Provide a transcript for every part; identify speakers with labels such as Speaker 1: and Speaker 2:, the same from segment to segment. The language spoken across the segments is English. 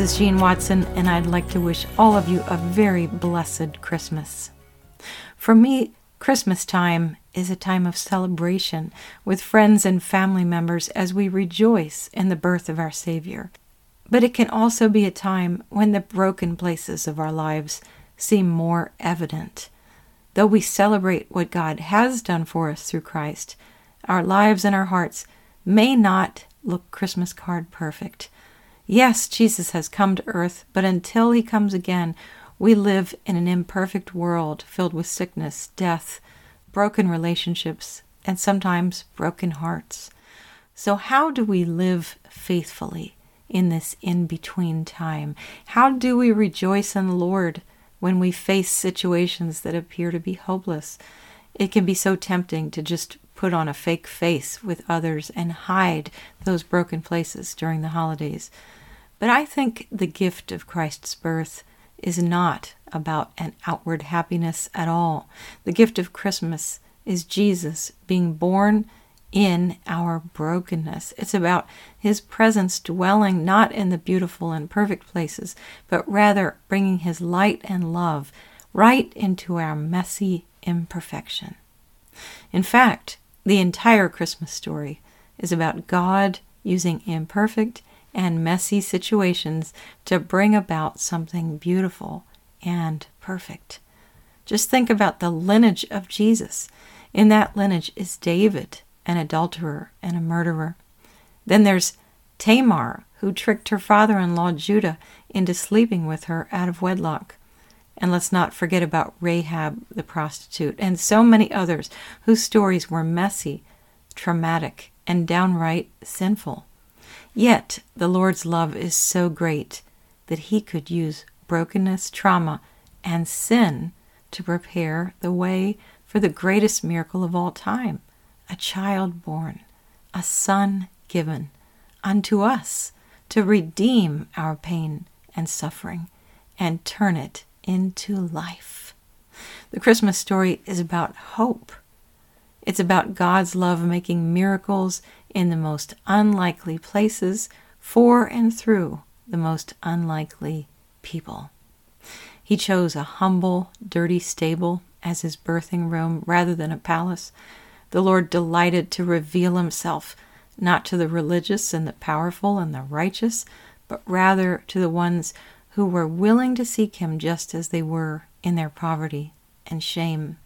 Speaker 1: is Jean Watson, and I'd like to wish all of you a very blessed Christmas. For me, Christmas time is a time of celebration with friends and family members as we rejoice in the birth of our Savior. But it can also be a time when the broken places of our lives seem more evident. Though we celebrate what God has done for us through Christ, our lives and our hearts may not look Christmas card perfect. Yes, Jesus has come to earth, but until he comes again, we live in an imperfect world filled with sickness, death, broken relationships, and sometimes broken hearts. So how do we live faithfully in this in-between time? How do we rejoice in the Lord when we face situations that appear to be hopeless? It can be so tempting to just put on a fake face with others and hide those broken places during the holidays. But I think the gift of Christ's birth is not about an outward happiness at all. The gift of Christmas is Jesus being born in our brokenness. It's about his presence dwelling not in the beautiful and perfect places, but rather bringing his light and love right into our messy imperfection. In fact, the entire Christmas story is about God using imperfect and messy situations to bring about something beautiful and perfect. Just think about the lineage of Jesus. In that lineage is David, an adulterer and a murderer. Then there's Tamar, who tricked her father-in-law Judah into sleeping with her out of wedlock. And let's not forget about Rahab the prostitute and so many others whose stories were messy, traumatic, and downright sinful. Yet the Lord's love is so great that he could use brokenness, trauma, and sin to prepare the way for the greatest miracle of all time, a child born, a son given unto us to redeem our pain and suffering and turn it into life. The Christmas story is about hope. It's about God's love making miracles in the most unlikely places for and through the most unlikely people. He chose a humble, dirty stable as his birthing room rather than a palace. The Lord delighted to reveal himself not to the religious and the powerful and the righteous, but rather to the ones who were willing to seek him just as they were in their poverty and shame.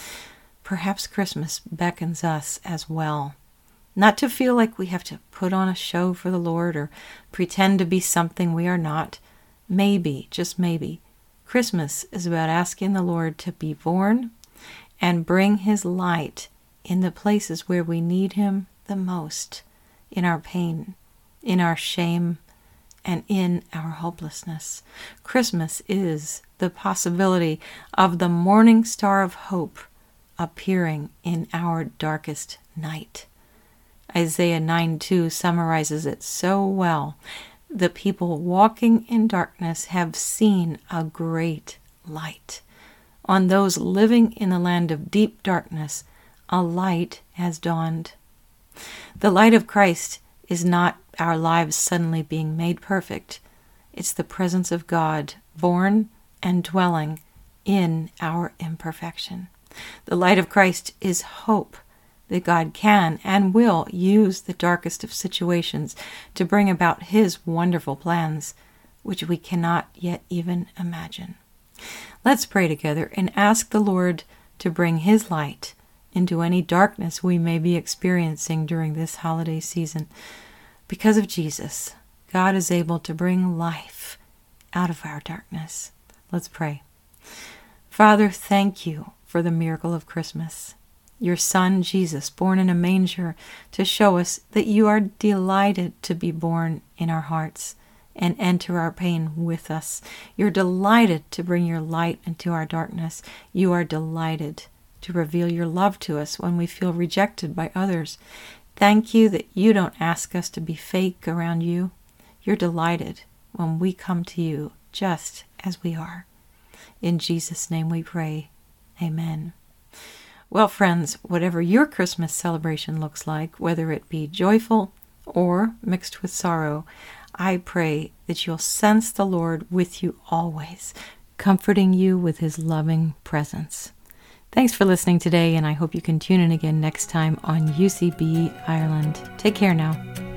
Speaker 1: Perhaps Christmas beckons us as well, not to feel like we have to put on a show for the Lord or pretend to be something we are not. Maybe, just maybe, Christmas is about asking the Lord to be born and bring his light in the places where we need him the most, in our pain, in our shame, and in our hopelessness. Christmas is the possibility of the morning star of hope appearing in our darkest night. Isaiah 9:2 summarizes it so well. The people walking in darkness have seen a great light. On those living in the land of deep darkness, a light has dawned. The light of Christ is not our lives suddenly being made perfect. It's the presence of God born and dwelling in our imperfection. The light of Christ is hope that God can and will use the darkest of situations to bring about his wonderful plans, which we cannot yet even imagine. Let's pray together and ask the Lord to bring his light into any darkness we may be experiencing during this holiday season. Because of Jesus, God is able to bring life out of our darkness. Let's pray. Father, thank you for the miracle of Christmas. Your Son, Jesus, born in a manger to show us that you are delighted to be born in our hearts and enter our pain with us. You're delighted to bring your light into our darkness. You are delighted to reveal your love to us when we feel rejected by others. Thank you that you don't ask us to be fake around you. You're delighted when we come to you just as we are. In Jesus' name we pray. Amen. Well, friends, whatever your Christmas celebration looks like, whether it be joyful or mixed with sorrow, I pray that you'll sense the Lord with you always, comforting you with his loving presence. Thanks for listening today, and I hope you can tune in again next time on UCB Ireland. Take care now.